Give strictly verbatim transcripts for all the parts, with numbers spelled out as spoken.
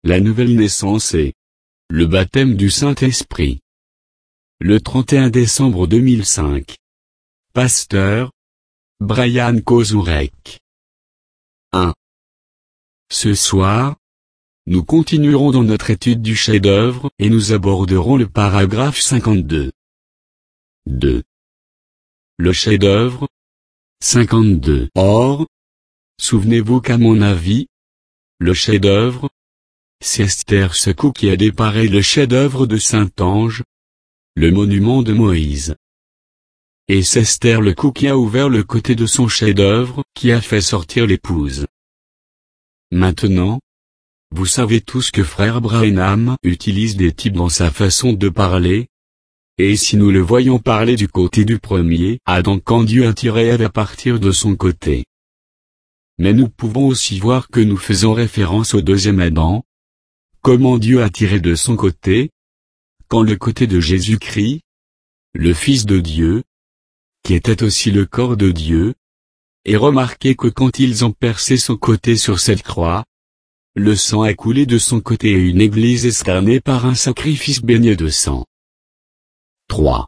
la nouvelle naissance et le baptême du Saint-Esprit. Le trente et un décembre deux mille cinq. Pasteur Brian Kozurek. un. Ce soir, nous continuerons dans notre étude du chef-d'œuvre et nous aborderons le paragraphe cinquante-deux. deux. Le chef-d'œuvre. cinquante-deux. Or, souvenez-vous qu'à mon avis, le chef-d'œuvre, c'est Esther Secou qui a déparé le chef-d'œuvre de Saint-Ange, le monument de Moïse. Et c'est Esther Lecou qui a ouvert le côté de son chef-d'œuvre, qui a fait sortir l'épouse. Maintenant, vous savez tous que frère Branham utilise des types dans sa façon de parler. Et si nous le voyons parler du côté du premier Adam quand Dieu a tiré Ève à partir de son côté. Mais nous pouvons aussi voir que nous faisons référence au deuxième Adam. Comment Dieu a tiré de son côté, quand le côté de Jésus-Christ, le Fils de Dieu, qui était aussi le corps de Dieu, et remarquez que quand ils ont percé son côté sur cette croix, le sang a coulé de son côté et une église escarnée par un sacrifice baigné de sang. trois.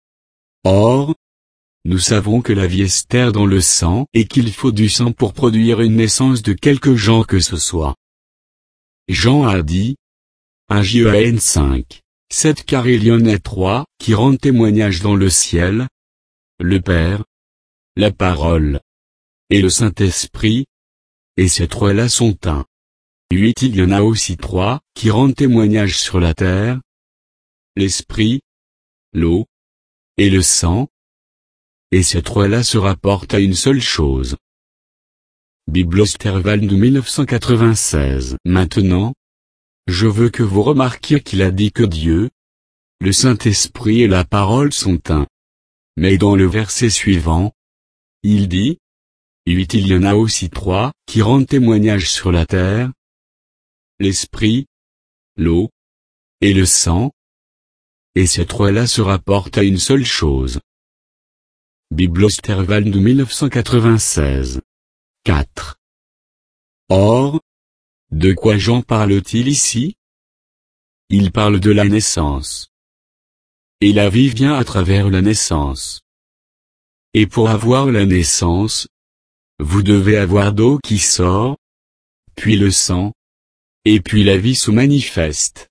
Or, nous savons que la vie Esther dans le sang et qu'il faut du sang pour produire une naissance de quelque genre que ce soit. Jean a dit, un Jean cinq, sept car il y en a trois qui rendent témoignage dans le ciel, le Père, la Parole, et le Saint-Esprit, et ces trois-là sont un. huit Il y en a aussi trois qui rendent témoignage sur la terre, l'Esprit, l'eau, et le sang, et ces trois-là se rapportent à une seule chose. Biblosterval de mille neuf cent quatre-vingt-seize. Maintenant, je veux que vous remarquiez qu'il a dit que Dieu, le Saint-Esprit et la Parole sont un. Mais dans le verset suivant, il dit, huit Il y en a aussi trois qui rendent témoignage sur la terre, l'Esprit, l'eau, et le sang, et ces trois-là se rapportent à une seule chose. Biblosterval de mille neuf cent quatre-vingt-seize. quatre. Or, de quoi Jean parle-t-il ici? Il parle de la naissance. Et la vie vient à travers la naissance. Et pour avoir la naissance, vous devez avoir d'eau qui sort, puis le sang, et puis la vie se manifeste.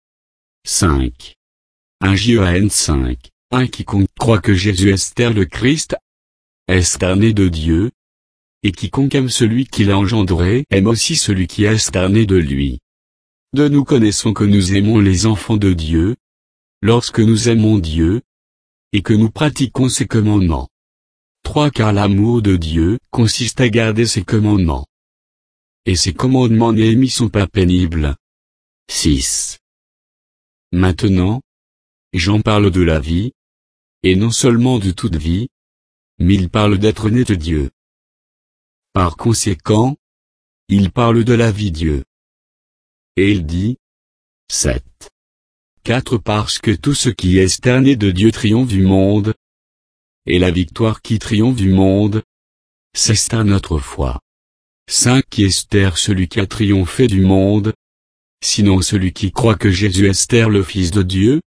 cinq. un Jean cinq. un Quiconque croit que Jésus Esther le Christ, Esther né de Dieu, et quiconque aime celui qui l'a engendré aime aussi celui qui est Esther né de lui. De nous connaissons que nous aimons les enfants de Dieu, lorsque nous aimons Dieu, et que nous pratiquons ses commandements. trois Car l'amour de Dieu consiste à garder ses commandements. Et ses commandements n'y sont pas pénibles. six. Maintenant, Jean parle de la vie, et non seulement de toute vie, mais il parle d'être né de Dieu. Par conséquent, il parle de la vie Dieu. Et il dit, sept. quatre Parce que tout ce qui est Esther né de Dieu triomphe du monde, et la victoire qui triomphe du monde, c'est Esther notre foi. cinq Qui Esther celui qui a triomphé du monde, sinon celui qui croit que Jésus est Esther le Fils de Dieu.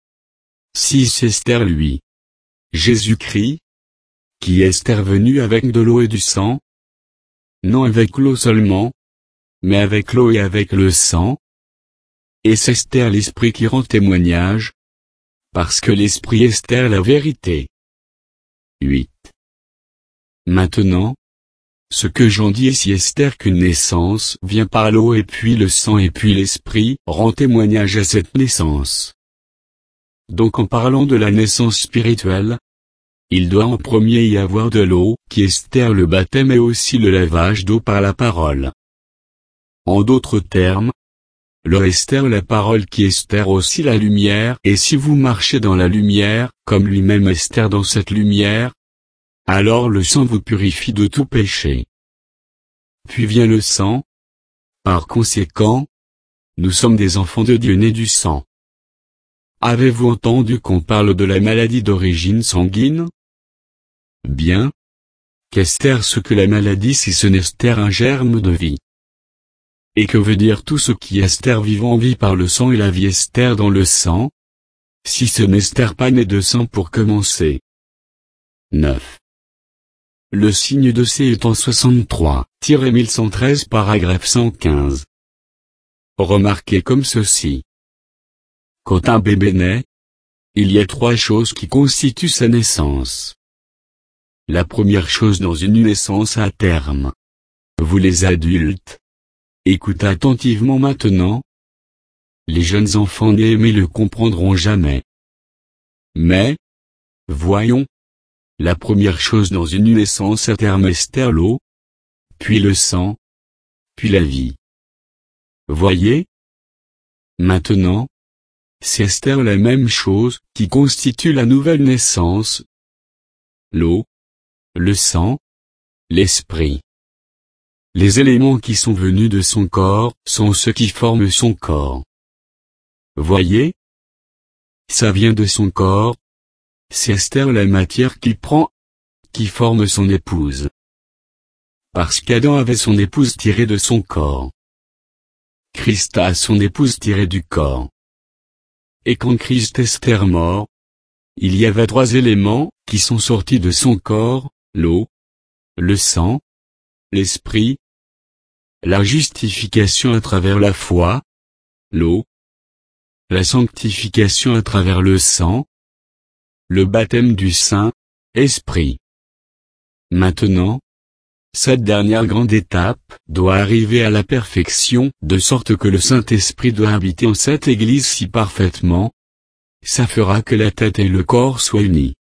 six Esther lui, Jésus-Christ, qui est Esther venu avec de l'eau et du sang, non avec l'eau seulement, mais avec l'eau et avec le sang. Et c'est Esther l'Esprit qui rend témoignage, parce que l'Esprit est Esther la vérité. huit. Maintenant, ce que Jean dit est si Esther qu'une naissance vient par l'eau et puis le sang et puis l'Esprit rend témoignage à cette naissance. Donc en parlant de la naissance spirituelle, il doit en premier y avoir de l'eau, qui est Esther le baptême et aussi le lavage d'eau par la parole. En d'autres termes, le Esther la parole qui est Esther aussi la lumière, et si vous marchez dans la lumière, comme lui-même Esther dans cette lumière, alors le sang vous purifie de tout péché. Puis vient le sang. Par conséquent, nous sommes des enfants de Dieu nés du sang. Avez-vous entendu qu'on parle de la maladie d'origine sanguine? Bien. Qu'est-ce que la maladie si ce n'est Esther un germe de vie? Et que veut dire tout ce qui Esther vivant vit par le sang et la vie Esther dans le sang? Si ce n'est Esther pas né de sang pour commencer. neuf. Le signe de C est en soixante-trois mille cent treize paragraphe cent quinze. Remarquez comme ceci. Quand un bébé naît, il y a trois choses qui constituent sa naissance. La première chose dans une naissance à terme. Vous les adultes, écoutez attentivement maintenant. Les jeunes enfants nés mais le comprendront jamais. Mais, voyons. La première chose dans une naissance à terme Esther l'eau, puis le sang, puis la vie. Voyez? Maintenant, c'est Esther la même chose qui constitue la nouvelle naissance. L'eau, le sang, l'esprit. Les éléments qui sont venus de son corps sont ceux qui forment son corps. Voyez? Ça vient de son corps. C'est Esther la matière qui prend, qui forme son épouse. Parce qu'Adam avait son épouse tirée de son corps. Christ a son épouse tirée du corps. Et quand Christ Esther mort, il y avait trois éléments qui sont sortis de son corps, l'eau, le sang, l'esprit. La justification à travers la foi, l'eau. La sanctification à travers le sang. Le baptême du Saint-Esprit. Maintenant, cette dernière grande étape doit arriver à la perfection, de sorte que le Saint-Esprit doit habiter en cette Église si parfaitement. Ça fera que la tête et le corps soient unis.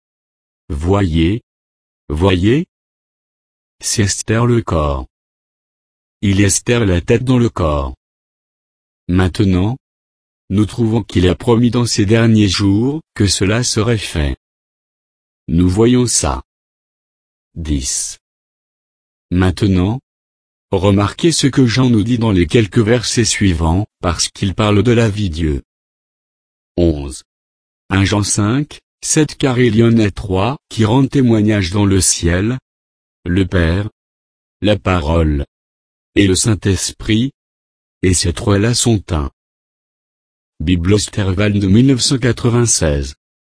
Voyez, voyez, c'est Esther le corps. Il est Esther la tête dans le corps. Maintenant, nous trouvons qu'il a promis dans ces derniers jours, que cela serait fait. Nous voyons ça. dix. Maintenant, remarquez ce que Jean nous dit dans les quelques versets suivants, parce qu'il parle de la vie Dieu. onze. un Jean cinq, sept Car il y en a trois, qui rendent témoignage dans le ciel, le Père, la Parole, et le Saint-Esprit, et ces trois-là sont un. Bibliosterval de mille neuf cent quatre-vingt-seize.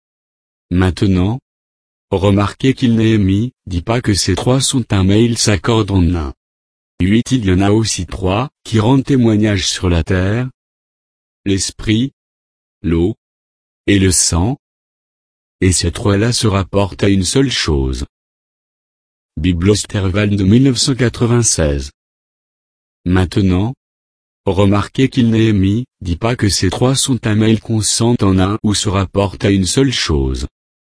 Maintenant, remarquez qu'il Néhémie dit pas que ces trois sont un mais ils s'accordent en un. huit Il y en a aussi trois, qui rendent témoignage sur la terre, l'esprit, l'eau, et le sang, et ces trois-là se rapportent à une seule chose. Bibliosterval de mille neuf cent quatre-vingt-seize. Maintenant, remarquez qu'il Néhémie dit pas que ces trois sont un mais ils consentent en un ou se rapportent à une seule chose.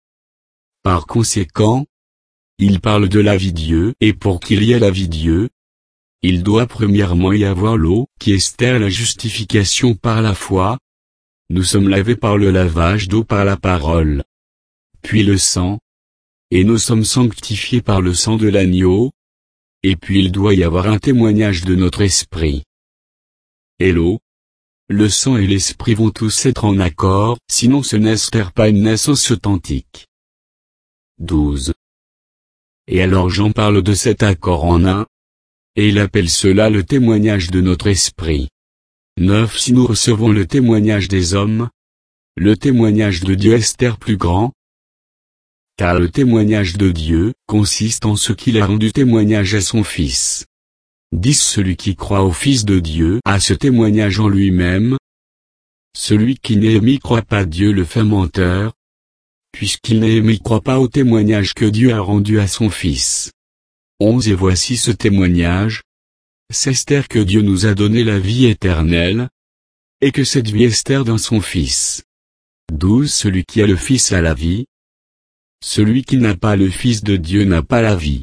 Par conséquent, il parle de la vie Dieu et pour qu'il y ait la vie Dieu, il doit premièrement y avoir l'eau qui est Esther la justification par la foi. Nous sommes lavés par le lavage d'eau par la parole. Puis le sang. Et nous sommes sanctifiés par le sang de l'agneau. Et puis il doit y avoir un témoignage de notre esprit. Et l'eau, le sang et l'esprit vont tous être en accord, sinon ce n'est pas une naissance authentique. douze. Et alors Jean parle de cet accord en un, et il appelle cela le témoignage de notre esprit. neuf Si nous recevons le témoignage des hommes, le témoignage de Dieu est plus grand, car le témoignage de Dieu consiste en ce qu'il a rendu témoignage à son Fils. dix Celui qui croit au Fils de Dieu a ce témoignage en lui-même. Celui qui Néhémie croit pas Dieu le fait menteur, puisqu'il Néhémie croit pas au témoignage que Dieu a rendu à son Fils. onze Et voici ce témoignage. C'est Esther que Dieu nous a donné la vie éternelle, et que cette vie est Esther dans son Fils. douze Celui qui a le Fils a la vie. Celui qui n'a pas le Fils de Dieu n'a pas la vie.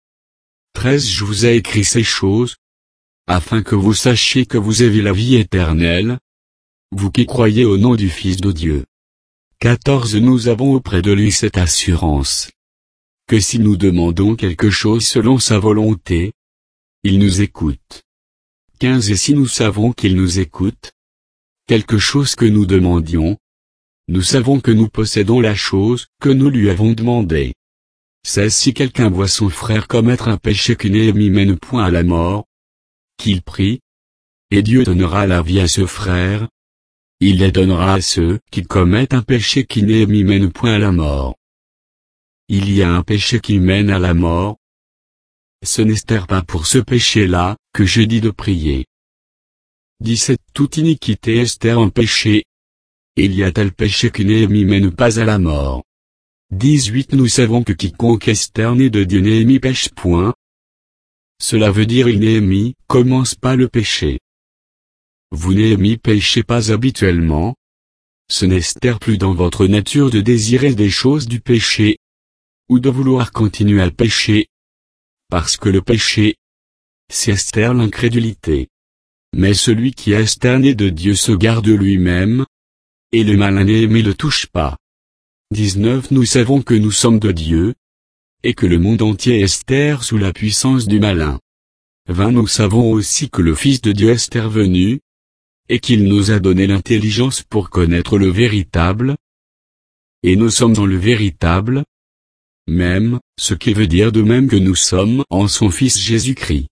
treize Je vous ai écrit ces choses, afin que vous sachiez que vous avez la vie éternelle, vous qui croyez au nom du Fils de Dieu. quatorze Nous avons auprès de lui cette assurance, que si nous demandons quelque chose selon sa volonté, il nous écoute. quinze Et si nous savons qu'il nous écoute, quelque chose que nous demandions, nous savons que nous possédons la chose que nous lui avons demandée. seize Si quelqu'un voit son frère commettre un péché que Néhémie mène point à la mort, qu'il prie, et Dieu donnera la vie à ce frère. Il les donnera à ceux qui commettent un péché qui Néhémie mène point à la mort. Il y a un péché qui mène à la mort. Ce n'est pas pour ce péché-là que je dis de prier. dix-sept Toute iniquité est un péché. Il y a tel péché qui Néhémie mène pas à la mort. dix-huit Nous savons que quiconque est né de Dieu Néhémie pêche point. Cela veut dire il Néhémie commence pas le péché. Vous Néhémie péchez pas habituellement. Ce n'est plus dans votre nature de désirer des choses du péché, ou de vouloir continuer à pécher. Parce que le péché, c'est l'incrédulité. Mais celui qui est né de Dieu se garde lui-même, et le malin Néhémie le touche pas. dix-neuf Nous savons que nous sommes de Dieu, et que le monde entier est sous la puissance du malin. vingt Nous savons aussi que le Fils de Dieu est venu, et qu'il nous a donné l'intelligence pour connaître le véritable. Et nous sommes dans le véritable, même, ce qui veut dire de même que nous sommes en son Fils Jésus-Christ.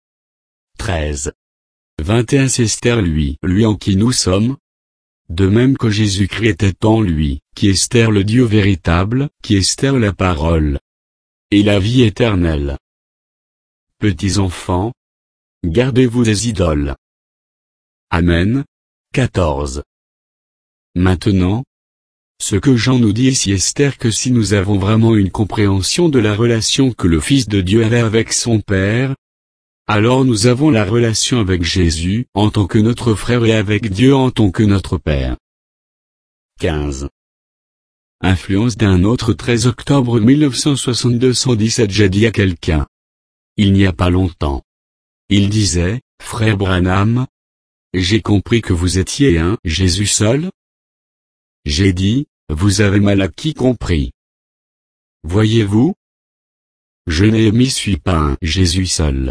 treize vingt et un C'est Esther lui, lui en qui nous sommes. De même que Jésus-Christ était en lui, qui est le Dieu véritable, qui est la parole. Et la vie éternelle. Petits enfants, gardez-vous des idoles. Amen. quatorze Maintenant, ce que Jean nous dit ici est que si nous avons vraiment une compréhension de la relation que le Fils de Dieu avait avec son Père, alors nous avons la relation avec Jésus en tant que notre frère et avec Dieu en tant que notre Père. quinze Influence d'un autre treize octobre mille neuf cent soixante-deux cent dix-sept J'ai dit à quelqu'un. Il n'y a pas longtemps. Il disait, frère Branham, j'ai compris que vous étiez un Jésus seul. J'ai dit, vous avez mal acquis compris. Voyez-vous? Je Néhémie suis pas un Jésus seul.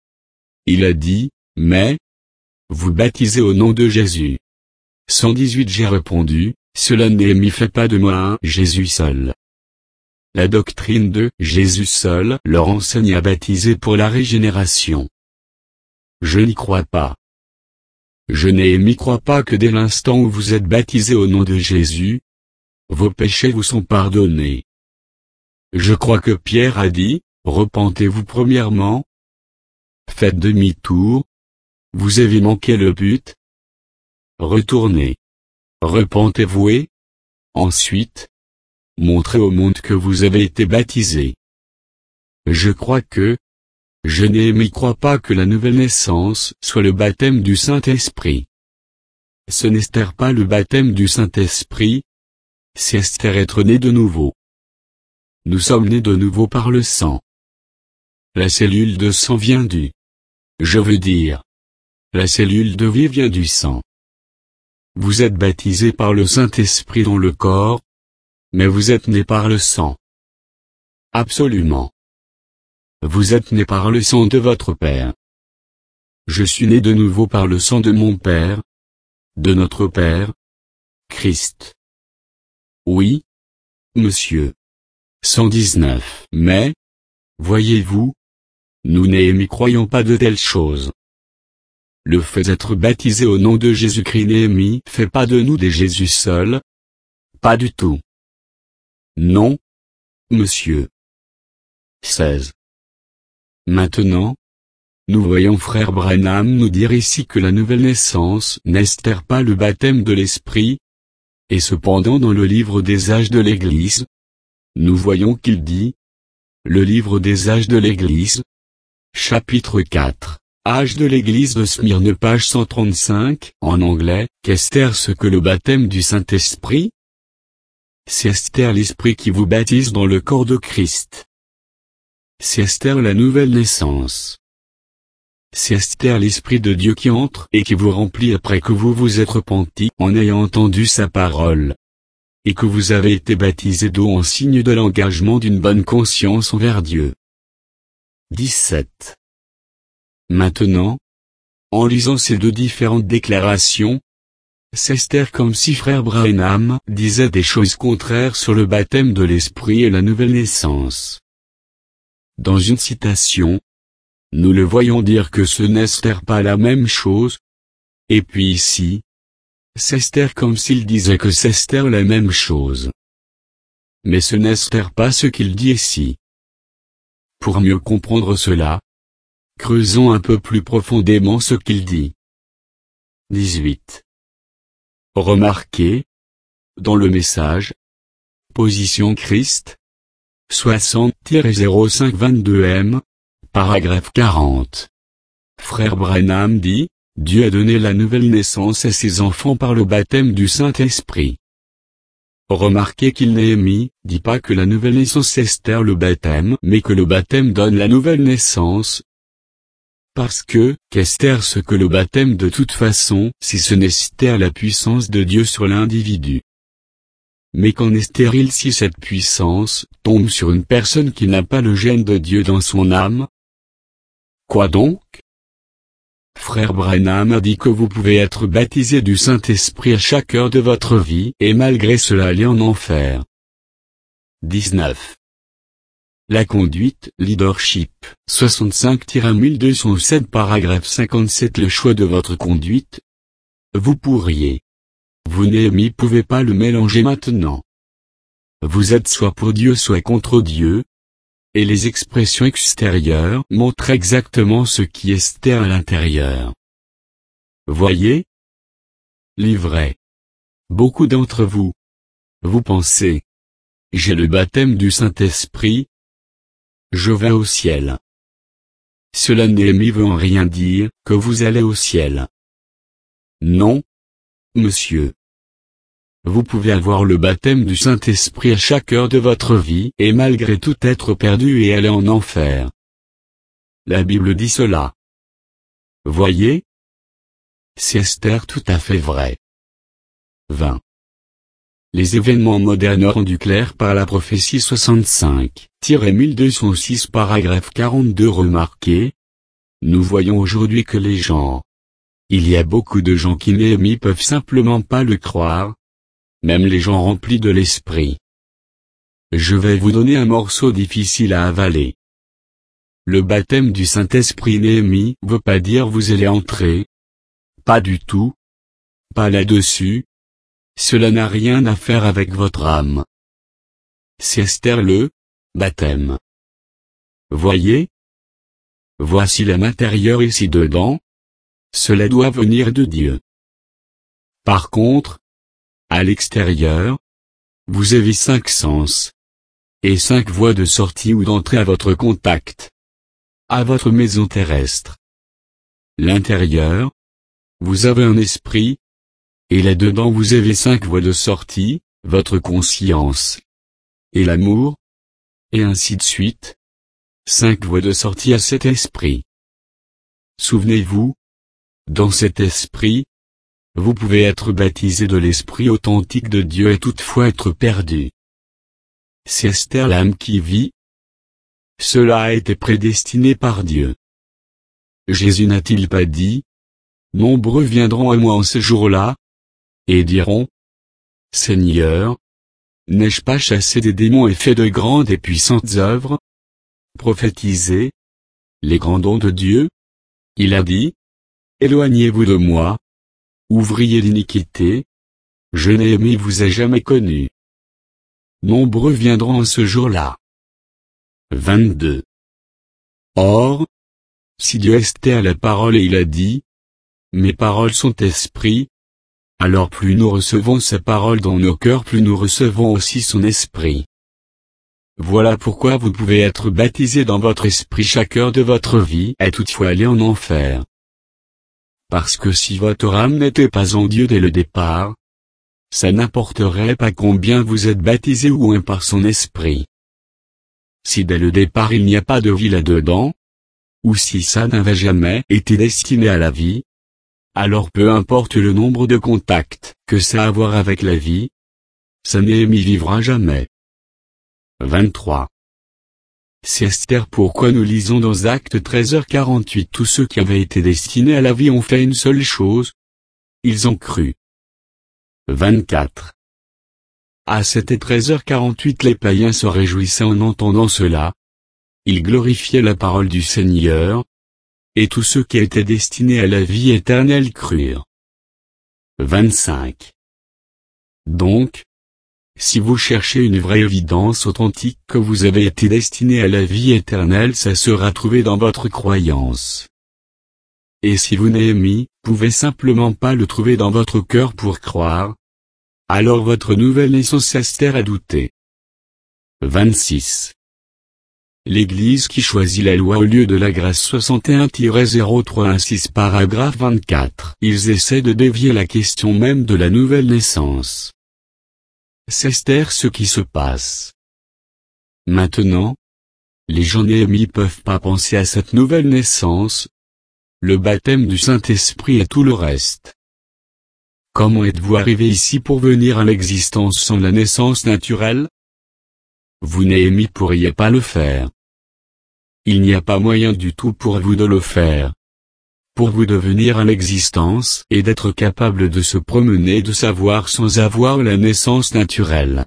Il a dit, mais, vous baptisez au nom de Jésus. cent dix-huit J'ai répondu, cela Néhémie fait pas de moi un Jésus seul. La doctrine de Jésus seul leur enseigne à baptiser pour la régénération. Je n'y crois pas. Je Néhémie crois pas que dès l'instant où vous êtes baptisé au nom de Jésus, vos péchés vous sont pardonnés. Je crois que Pierre a dit, repentez-vous premièrement. Faites demi-tour. Vous avez manqué le but. Retournez. Repentez-vous et, ensuite, montrez au monde que vous avez été baptisé. Je crois que, je Néhémie crois pas que la nouvelle naissance soit le baptême du Saint-Esprit. Ce n'est pas le baptême du Saint-Esprit, c'est être né de nouveau. Nous sommes nés de nouveau par le sang. La cellule de sang vient du. Je veux dire. La cellule de vie vient du sang. Vous êtes baptisés par le Saint-Esprit dans le corps, mais vous êtes nés par le sang. Absolument. Vous êtes nés par le sang de votre Père. Je suis né de nouveau par le sang de mon Père, de notre Père, Christ. Oui, monsieur. cent dix-neuf Mais, voyez-vous, nous Néhémie croyons pas de telles choses. Le fait d'être baptisé au nom de Jésus-Christ Néhémie fait pas de nous des Jésus seuls. Pas du tout. Non, monsieur. seize Maintenant, nous voyons frère Branham nous dire ici que la nouvelle naissance n'est pas le baptême de l'Esprit, et cependant dans le livre des âges de l'Église, nous voyons qu'il dit, le livre des âges de l'Église, chapitre quatre, âge de l'Église de Smyrne page cent trente-cinq, en anglais, qu'est ce que le baptême du Saint-Esprit? C'est l'Esprit qui vous baptise dans le corps de Christ. C'est la nouvelle naissance. C'est l'Esprit de Dieu qui entre et qui vous remplit après que vous vous êtes repenti en ayant entendu sa parole. Et que vous avez été baptisé d'eau en signe de l'engagement d'une bonne conscience envers Dieu. dix-sept Maintenant, en lisant ces deux différentes déclarations, c'est comme si frère Branham disait des choses contraires sur le baptême de l'Esprit et la nouvelle naissance. Dans une citation, nous le voyons dire que ce n'est pas la même chose, Et puis ici, c'est Esther comme s'il disait que c'est Esther la même chose. Mais ce n'est Esther pas ce qu'il dit ici. Pour mieux comprendre cela, creusons un peu plus profondément ce qu'il dit. dix-huit. Remarquez, dans le message, position Christ, soixante zéro cinq vingt-deux M, paragraphe quarante. Frère Branham dit, Dieu a donné la nouvelle naissance à ses enfants par le baptême du Saint-Esprit. Remarquez qu'il Néhémie dit pas que la nouvelle naissance est Esther le baptême, mais que le baptême donne la nouvelle naissance. Parce que, qu'Esther ce que le baptême de toute façon, si ce n'est Esther la puissance de Dieu sur l'individu. Mais qu'en est stérile si cette puissance tombe sur une personne qui n'a pas le gène de Dieu dans son âme? Quoi donc? Frère Branham a dit que vous pouvez être baptisé du Saint-Esprit à chaque heure de votre vie et malgré cela aller en enfer. dix-neuf. La conduite, leadership, soixante-cinq mille deux cent sept paragraphe cinquante-sept. Le choix de votre conduite. Vous pourriez. Vous Néhémie pouvez pas le mélanger maintenant. Vous êtes soit pour Dieu soit contre Dieu. Et les expressions extérieures montrent exactement ce qui est Esther à l'intérieur. Voyez? Livret. Beaucoup d'entre vous. Vous pensez. J'ai le baptême du Saint-Esprit. Je vais au ciel. Cela Néhémie veut en rien dire que vous allez au ciel. Non, monsieur. Vous pouvez avoir le baptême du Saint-Esprit à chaque heure de votre vie et malgré tout être perdu et aller en enfer. La Bible dit cela. Voyez? C'est Esther tout à fait vrai. vingt. Les événements modernes rendus clairs par la prophétie soixante-cinq mille deux cent six paragraphe quarante-deux. Remarquez. Nous voyons aujourd'hui que les gens. Il y a beaucoup de gens qui Néhémie peuvent simplement pas le croire. Même les gens remplis de l'esprit. Je vais vous donner un morceau difficile à avaler. Le baptême du Saint-Esprit Néhémie veut pas dire vous allez entrer. Pas du tout. Pas là-dessus. Cela n'a rien à faire avec votre âme. C'est Esther le baptême. Voyez? Voici l'âme intérieure ici dedans. Cela doit venir de Dieu. Par contre, à l'extérieur, vous avez cinq sens. Et cinq voies de sortie ou d'entrée à votre contact. À votre maison terrestre. L'intérieur. Vous avez un esprit. Et là-dedans vous avez cinq voies de sortie, votre conscience. Et l'amour. Et ainsi de suite. Cinq voies de sortie à cet esprit. Souvenez-vous. Dans cet esprit. Vous pouvez être baptisé de l'Esprit authentique de Dieu et toutefois être perdu. C'est Esther l'âme qui vit. Cela a été prédestiné par Dieu. Jésus n'a-t-il pas dit? Nombreux viendront à moi en ce jour-là, et diront, Seigneur, n'ai-je pas chassé des démons et fait de grandes et puissantes œuvres? Prophétisé? Les grands dons de Dieu? Il a dit, éloignez-vous de moi. Ouvrier d'iniquité, je Néhémie vous ai jamais connu. Nombreux viendront en ce jour-là. vingt-deux. Or, si Dieu est à la parole et il a dit, mes paroles sont esprit, alors plus nous recevons sa parole dans nos cœurs plus nous recevons aussi son esprit. Voilà pourquoi vous pouvez être baptisé dans votre esprit chaque heure de votre vie et toutefois aller en enfer. Parce que si votre âme n'était pas en Dieu dès le départ, ça n'importerait pas combien vous êtes baptisé ou un par son esprit. Si dès le départ il n'y a pas de vie là-dedans, ou si ça n'avait jamais été destiné à la vie, alors peu importe le nombre de contacts que ça a à voir avec la vie, ça Néhémie vivra jamais. vingt-trois. C'est Esther pourquoi nous lisons dans Actes treize heures quarante-huit tous ceux qui avaient été destinés à la vie ont fait une seule chose. Ils ont cru. vingt-quatre. À c'était treize heures quarante-huit les païens se réjouissaient en entendant cela. Ils glorifiaient la parole du Seigneur. Et tous ceux qui étaient destinés à la vie éternelle crurent. vingt-cinq. Donc, si vous cherchez une vraie évidence authentique que vous avez été destiné à la vie éternelle, ça sera trouvé dans votre croyance. Et si vous, Néhémie, pouvez simplement pas le trouver dans votre cœur pour croire, alors votre nouvelle naissance Esther a douté. vingt-six. L'Église qui choisit la loi au lieu de la grâce soixante et un zéro trois seize paragraphe vingt-quatre. Ils essaient de dévier la question même de la nouvelle naissance. C'est Esther ce qui se passe. Maintenant, les gens Néhémie peuvent pas penser à cette nouvelle naissance, le baptême du Saint-Esprit et tout le reste. Comment êtes-vous arrivé ici pour venir à l'existence sans la naissance naturelle? Vous Néhémie pourriez pas le faire. Il n'y a pas moyen du tout pour vous de le faire. Pour vous de venir à l'existence et d'être capable de se promener de savoir sans avoir la naissance naturelle.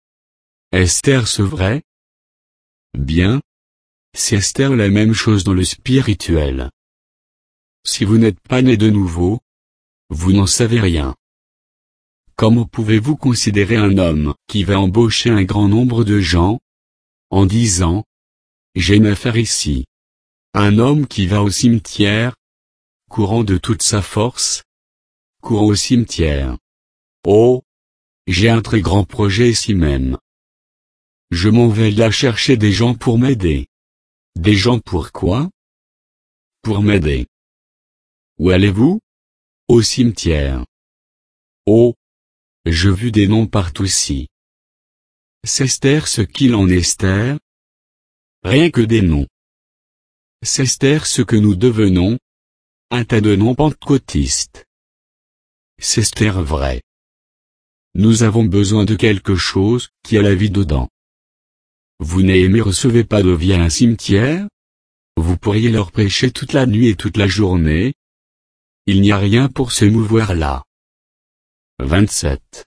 Est-ce vrai? Bien. C'est Esther la même chose dans le spirituel. Si vous n'êtes pas né de nouveau, vous n'en savez rien. Comment pouvez-vous considérer un homme qui va embaucher un grand nombre de gens, en disant, j'ai une affaire ici. Un homme qui va au cimetière, courant de toute sa force, courant au cimetière. Oh, j'ai un très grand projet ici même. Je m'en vais là chercher des gens pour m'aider. Des gens pour quoi? Pour m'aider. Où allez-vous? Au cimetière. Oh, je vu des noms partout ici. C'est Esther ce qu'il en est Esther? Rien que des noms. C'est Esther ce que nous devenons? Un tas de noms pentecôtistes. C'est Esther vrai. Nous avons besoin de quelque chose qui a la vie dedans. Vous Néhémie recevez pas de vie à un cimetière? Vous pourriez leur prêcher toute la nuit et toute la journée? Il n'y a rien pour se mouvoir là. vingt-sept.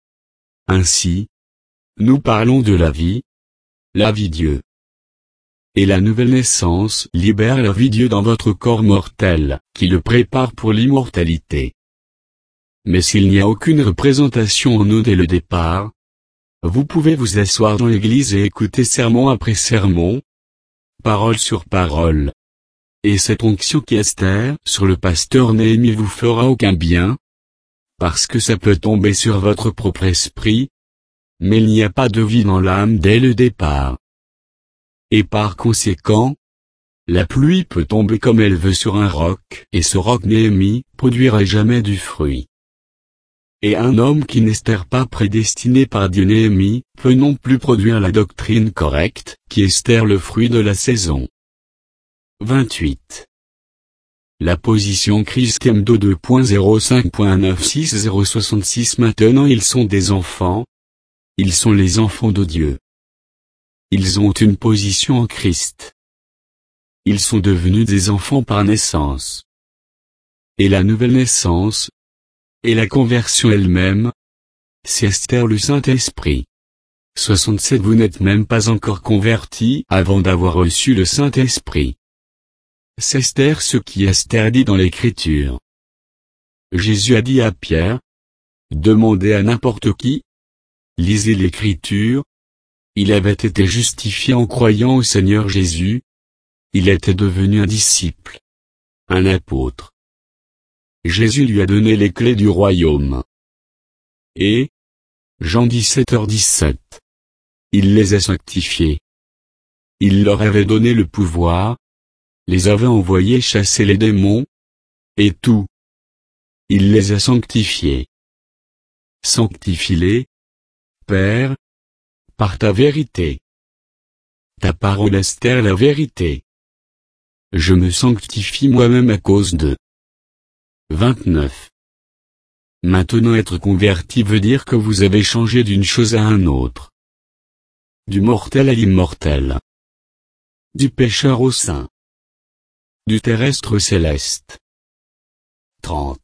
Ainsi, nous parlons de la vie, la vie Dieu. Et la nouvelle naissance libère la vie Dieu dans votre corps mortel, qui le prépare pour l'immortalité. Mais s'il n'y a aucune représentation en nous dès le départ, vous pouvez vous asseoir dans l'église et écouter sermon après sermon, parole sur parole. Et cette onction qui est Esther sur le pasteur Néhémie vous fera aucun bien, parce que ça peut tomber sur votre propre esprit, mais il n'y a pas de vie dans l'âme dès le départ. Et par conséquent, la pluie peut tomber comme elle veut sur un roc, et ce roc Néhémie produira jamais du fruit. Et un homme qui n'espère pas prédestiné par Dieu Néhémie, peut non plus produire la doctrine correcte, qui Esther le fruit de la saison. vingt-huit. La position Christiemdo deux point zéro cinq point neuf six zéro soixante-six. Maintenant ils sont des enfants. Ils sont les enfants de Dieu. Ils ont une position en Christ. Ils sont devenus des enfants par naissance. Et la nouvelle naissance, et la conversion elle-même, c'est Esther le Saint-Esprit. soixante-sept. Vous n'êtes même pas encore convertis avant d'avoir reçu le Saint-Esprit. C'est Esther ce qui Esther dit dans l'Écriture. Jésus a dit à Pierre, demandez à n'importe qui, lisez l'Écriture, il avait été justifié en croyant au Seigneur Jésus, il était devenu un disciple, un apôtre. Jésus lui a donné les clés du royaume. Et, Jean dix-sept heures dix-sept, il les a sanctifiés. Il leur avait donné le pouvoir, les avait envoyés chasser les démons, et tout. Il les a sanctifiés. Sanctifie-les, Père, par ta vérité. Ta parole Esther la vérité. Je me sanctifie moi-même à cause d'eux. vingt-neuf. Maintenant être converti veut dire que vous avez changé d'une chose à un autre. Du mortel à l'immortel. Du pécheur au saint. Du terrestre au céleste. trente.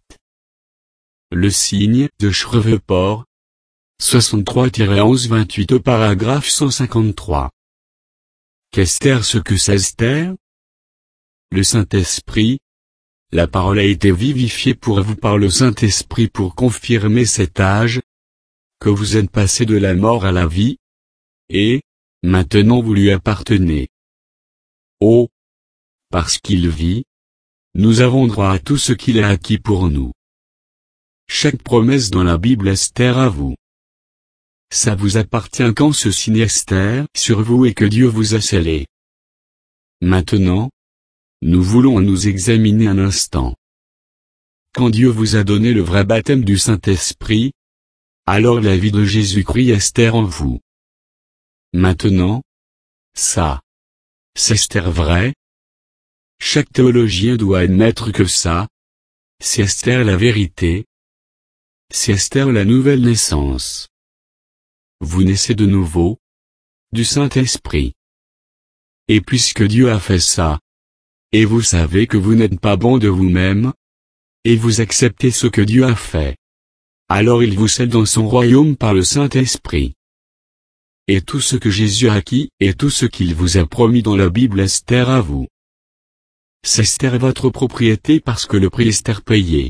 Le signe de Shreveport. soixante-trois onze vingt-huit au paragraphe cent cinquante-trois. Qu'Esther ce que c'est Esther? Le Saint-Esprit, la parole a été vivifiée pour vous par le Saint-Esprit pour confirmer cet âge, que vous êtes passé de la mort à la vie, et, maintenant vous lui appartenez. Oh! Parce qu'il vit, nous avons droit à tout ce qu'il a acquis pour nous. Chaque promesse dans la Bible est à vous. Ça vous appartient quand ce signe Esther sur vous et que Dieu vous a scellé. Maintenant, nous voulons nous examiner un instant. Quand Dieu vous a donné le vrai baptême du Saint-Esprit, alors la vie de Jésus-Christ est en vous. Maintenant, ça, c'est Esther vrai. Chaque théologien doit admettre que ça, c'est Esther la vérité. C'est Esther la nouvelle naissance. Vous naissez de nouveau, du Saint-Esprit. Et puisque Dieu a fait ça, et vous savez que vous n'êtes pas bon de vous-même, et vous acceptez ce que Dieu a fait, alors il vous scelle dans son royaume par le Saint-Esprit. Et tout ce que Jésus a acquis, et tout ce qu'il vous a promis dans la Bible est à vous. C'est Esther votre propriété parce que le prix est payé.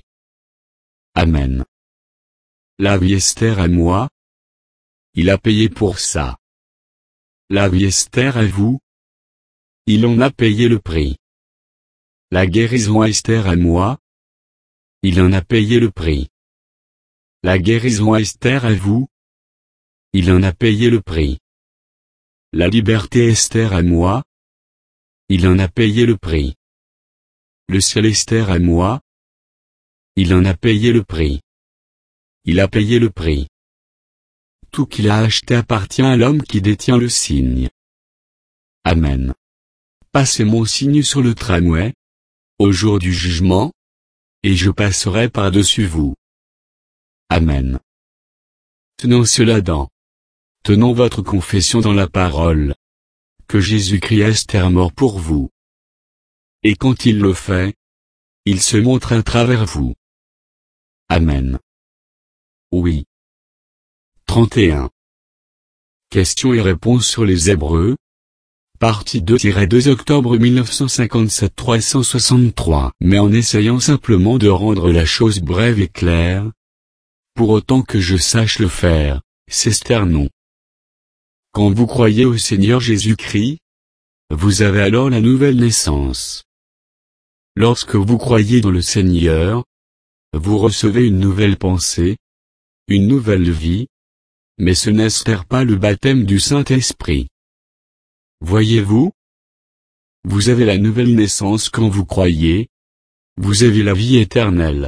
Amen. La vie Esther à moi. Il a payé pour ça. La vie Esther à vous. Il en a payé le prix. La guérison Esther à moi. Il en a payé le prix. La guérison Esther à vous. Il en a payé le prix. La liberté Esther à moi. Il en a payé le prix. Le ciel Esther à moi. Il en a payé le prix. Il a payé le prix. Tout qu'il a acheté appartient à l'homme qui détient le signe. Amen. Passez mon signe sur le tramway, au jour du jugement, et je passerai par-dessus vous. Amen. Tenons cela dans. Tenons votre confession dans la parole. Que Jésus-Christ est mort pour vous. Et quand il le fait, il se montre à travers vous. Amen. Oui. trente et un. Questions et réponses sur les Hébreux. Partie deux deux octobre mille neuf cent cinquante-sept trois cent soixante-trois. Mais en essayant simplement de rendre la chose brève et claire. Pour autant que je sache le faire, c'est Esther non. Quand vous croyez au Seigneur Jésus-Christ, vous avez alors la nouvelle naissance. Lorsque vous croyez dans le Seigneur, vous recevez une nouvelle pensée, une nouvelle vie, mais ce n'est pas le baptême du Saint-Esprit. Voyez-vous? Vous avez la nouvelle naissance quand vous croyez, vous avez la vie éternelle.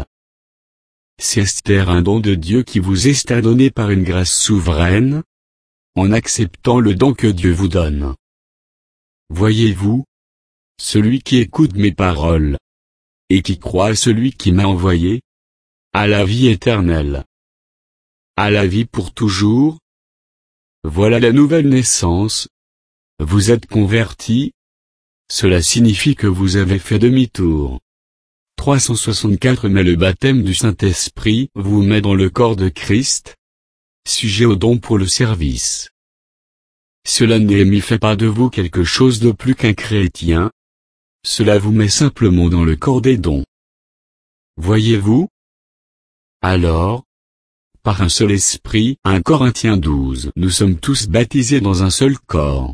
C'est un don de Dieu qui vous est donné par une grâce souveraine, en acceptant le don que Dieu vous donne. Voyez-vous? Celui qui écoute mes paroles, et qui croit à celui qui m'a envoyé, a la vie éternelle. À la vie pour toujours. Voilà la nouvelle naissance. Vous êtes convertis. Cela signifie que vous avez fait demi-tour. trois cent soixante-quatre Mais le baptême du Saint-Esprit vous met dans le corps de Christ, sujet au don pour le service. Cela ne fait pas de vous quelque chose de plus qu'un chrétien. Cela vous met simplement dans le corps des dons. Voyez-vous? Alors, par un seul esprit, un Corinthiens douze, nous sommes tous baptisés dans un seul corps.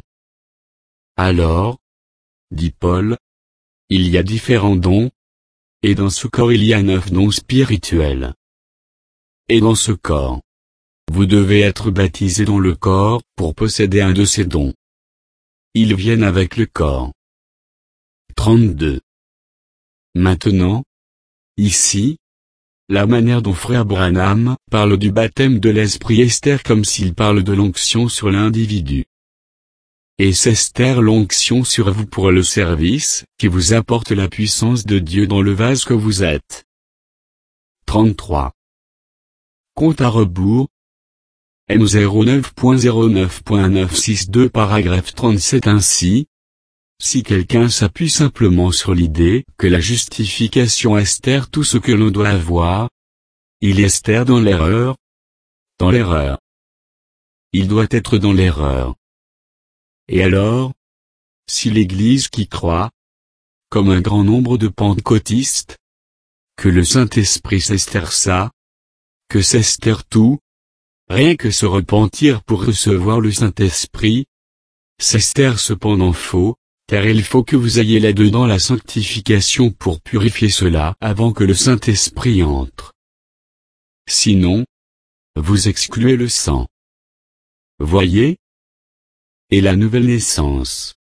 Alors, dit Paul, il y a différents dons, et dans ce corps il y a neuf dons spirituels. Et dans ce corps, vous devez être baptisés dans le corps pour posséder un de ces dons. Ils viennent avec le corps. trente-deux. Maintenant, ici, la manière dont frère Branham parle du baptême de l'Esprit Esther comme s'il parle de l'onction sur l'individu. Et c'est Esther l'onction sur vous pour le service, qui vous apporte la puissance de Dieu dans le vase que vous êtes. trente-trois. Compte à rebours. M zéro neuf point zéro neuf point neuf six deux paragraphe trente-sept Ainsi, si quelqu'un s'appuie simplement sur l'idée que la justification Esther tout ce que l'on doit avoir, il est Esther dans l'erreur. Dans l'erreur. Il doit être dans l'erreur. Et alors, si l'Église qui croit, comme un grand nombre de pentecôtistes, que le Saint-Esprit s'Esther ça, que s'Esther tout, rien que se repentir pour recevoir le Saint-Esprit. S'Esther cependant faux, car il faut que vous ayez là-dedans la sanctification pour purifier cela avant que le Saint-Esprit entre. Sinon, vous excluez le sang. Voyez? Et la nouvelle naissance.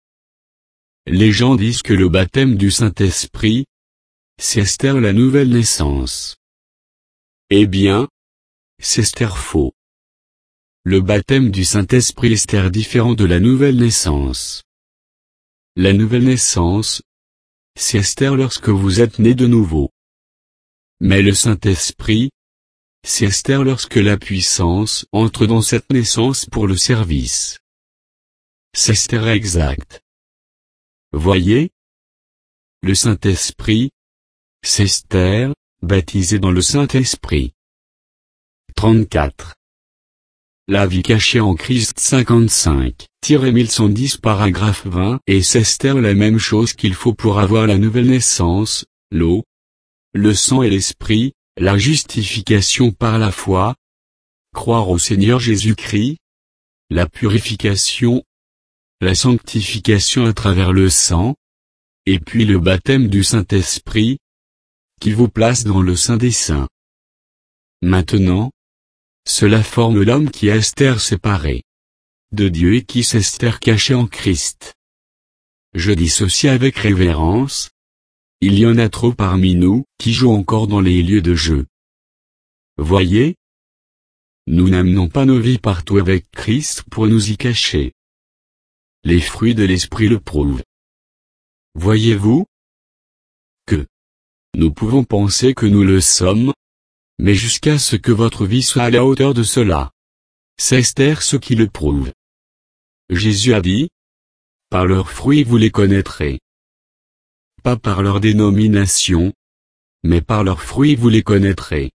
Les gens disent que le baptême du Saint-Esprit, c'est Esther la nouvelle naissance. Eh bien, c'est Esther faux. Le baptême du Saint-Esprit est Esther différent de la nouvelle naissance. La nouvelle naissance, c'est Esther lorsque vous êtes né de nouveau. Mais le Saint-Esprit, c'est Esther lorsque la puissance entre dans cette naissance pour le service. C'est Esther exact. Voyez? Le Saint-Esprit, c'est Esther, baptisée dans le Saint-Esprit. trente-quatre. La vie cachée en Christ cinquante-cinq, mille cent dix paragraphe vingt et c'est Esther la même chose qu'il faut pour avoir la nouvelle naissance, l'eau, le sang et l'esprit, la justification par la foi, croire au Seigneur Jésus-Christ, la purification, la sanctification à travers le sang, et puis le baptême du Saint-Esprit, qui vous place dans le Saint des Saints. Maintenant, cela forme l'homme qui est Esther séparé de Dieu et qui s'Esther caché en Christ. Je dis ceci avec révérence. Il y en a trop parmi nous qui jouent encore dans les lieux de jeu. Voyez? Nous n'amenons pas nos vies partout avec Christ pour nous y cacher. Les fruits de l'esprit le prouvent. Voyez-vous? Que nous pouvons penser que nous le sommes, mais jusqu'à ce que votre vie soit à la hauteur de cela. C'est Esther ce qui le prouve. Jésus a dit, par leurs fruits vous les connaîtrez. Pas par leur dénomination, mais par leurs fruits vous les connaîtrez.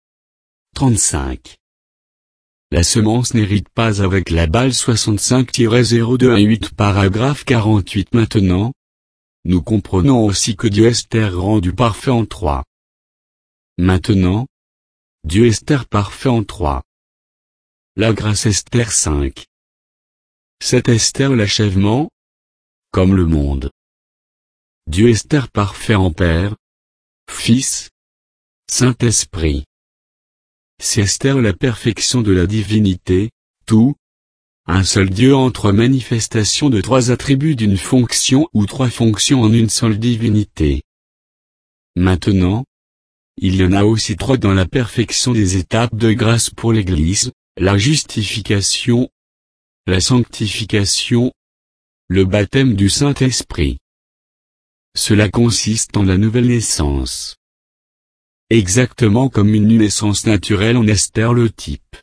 trente-cinq. La semence n'hérite pas avec la balle soixante-cinq zéro deux un huit paragraphe quarante-huit. Maintenant, nous comprenons aussi que Dieu Esther rendu parfait en trois. Maintenant, Dieu Esther parfait en trois. La grâce Esther cinq. C'est Esther l'achèvement, comme le monde. Dieu Esther parfait en Père, Fils, Saint-Esprit. C'est Esther la perfection de la divinité, tout, un seul Dieu en trois manifestations de trois attributs d'une fonction ou trois fonctions en une seule divinité. Maintenant, il y en a aussi trois dans la perfection des étapes de grâce pour l'Église, la justification, la sanctification, le baptême du Saint-Esprit. Cela consiste en la nouvelle naissance. Exactement comme une naissance naturelle en Esther le type.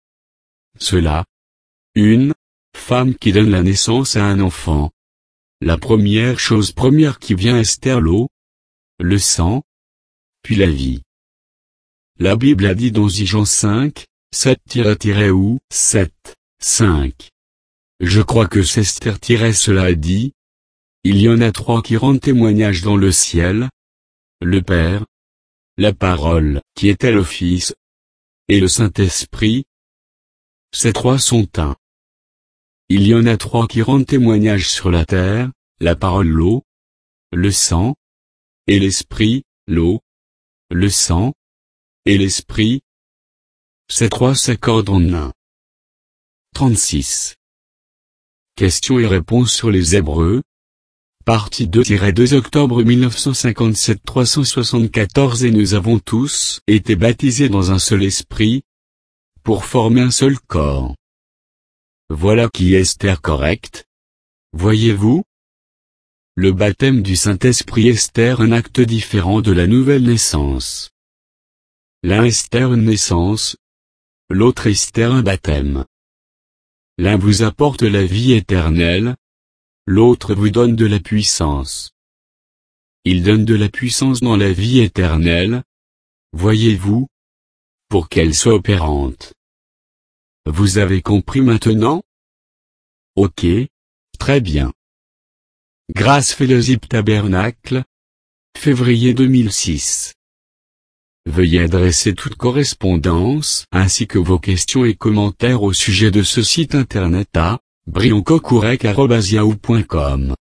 Cela, une femme qui donne la naissance à un enfant. La première chose première qui vient Esther l'eau, le sang, puis la vie. La Bible a dit dans Jean cinq, sept ou sept, cinq. Je crois que c'est Esther cela a dit. Il y en a trois qui rendent témoignage dans le ciel. Le Père, la Parole, qui était le Fils, et le Saint-Esprit. Ces trois sont un. Il y en a trois qui rendent témoignage sur la terre, la parole l'eau, le sang, et l'esprit, l'eau, le sang, et l'esprit. Ces trois s'accordent en un. trente-six. Questions et réponses sur les Hébreux. Partie deux deux octobre mille neuf cent cinquante-sept trois cent soixante-quatorze. Et nous avons tous été baptisés dans un seul esprit, pour former un seul corps. Voilà qui est Esther correct. Voyez-vous? Le baptême du Saint-Esprit Esther un acte différent de la nouvelle naissance. L'un Esther une naissance, l'autre Esther un baptême. L'un vous apporte la vie éternelle, l'autre vous donne de la puissance. Il donne de la puissance dans la vie éternelle, voyez-vous, pour qu'elle soit opérante. Vous avez compris maintenant? Ok, très bien. Grâce Fellowship Tabernacle, février deux mille six. Veuillez adresser toute correspondance ainsi que vos questions et commentaires au sujet de ce site internet à brioncocourec arobase yahoo point com.